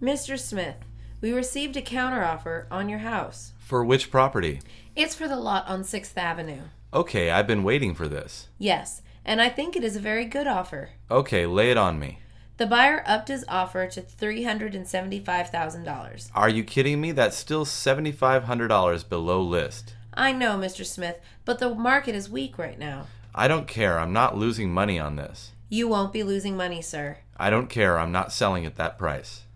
Mr. Smith, we received a counteroffer on your house. For which property? It's for the lot on 6th Avenue. Okay, I've been waiting for this. Yes, and I think it is a very good offer. Okay, lay it on me. The buyer upped his offer to $375,000. Are you kidding me? That's still $7,500 below list. I know, Mr. Smith, but the market is weak right now. I don't care. I'm not losing money on this. You won't be losing money, sir. I don't care. I'm not selling at that price.